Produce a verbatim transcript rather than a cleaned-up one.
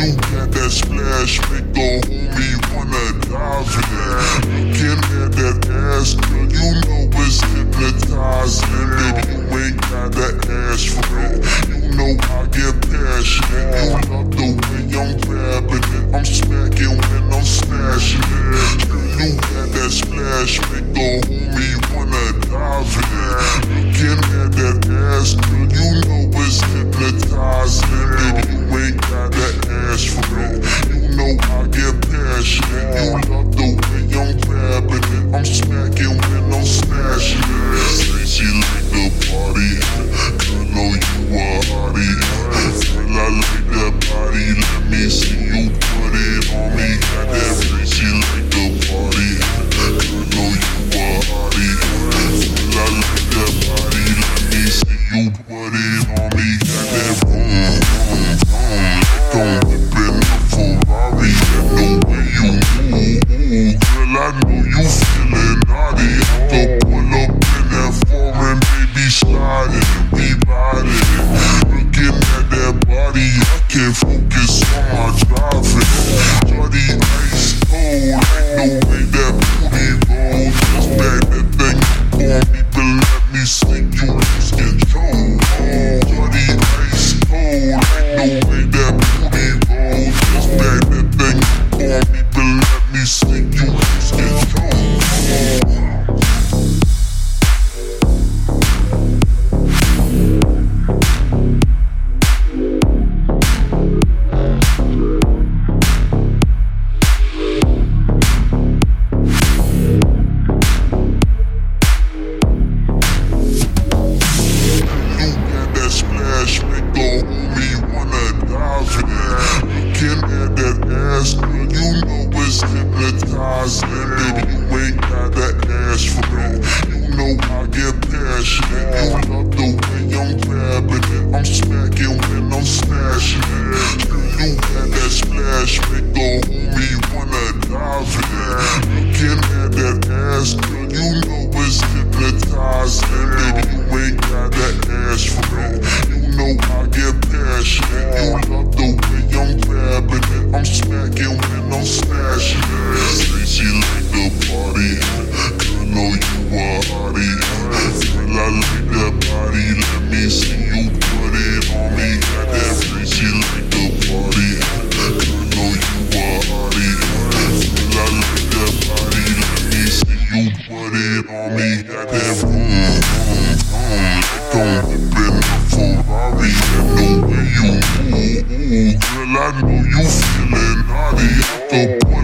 You got that splash, make a homie wanna dive in. Looking at that ass, girl, you know it's hypnotizing. Baby, you ain't gotta ask for it. You know I get passionate. You love the way I'm grabbing it. I'm smacking when I'm smashing it. Girl, you got that splash, make a homie wanna dive in. Looking at that ass, girl, you know it's hypnotizing. Baby, you ain't gotta ask for it. You know I get passionate. You love the way I'm grabbing it. I'm smacking when I'm smashing it. Say she like the party, girl, know you a hottie. Girl, I like that body, let me see you put it on me. Got that face, she like the party, girl, know you a hottie. Girl, I like that body, let me see you put it on me. Got that vroom, vroom, vroom, like I'm whipping a Ferrari. And the way you move, girl, I know you feeling naughty. I could pull up in that foreign, baby, sliding and we riding. Looking at that body, I can't focus on my driving. Shorty ice cold, like the way that booty rolls. Just back that thing up on me, but let me sing you lose control. Shorty ice cold, like the way that booty rolls. Just back that thing up on me, but let me sing you lose control. Hypnotizing, baby, you ain't gotta ask for it. You know I get passionate. You love the way I'm grabbing it. I'm smacking when I'm smashing it. Girl, you got that splash, make a homie wanna dive in. Looking at that ass, girl, you know it's hypnotizing. Baby, you ain't gotta ask for it. You know I get passionate. You love the way I'm grabbing it. I'm smacking when I'm smashing it. Say she like the party, girl, know you a hottie. Girl, I like that body, let me see you put it on me. Got that face, she like the party, girl, know you a hottie. Girl, I like that body, let me see you put it on me. Got that vroom, vroom, vroom, like I'm whipping a Ferrari. And the way you move, girl, I know you feeling naughty. I could put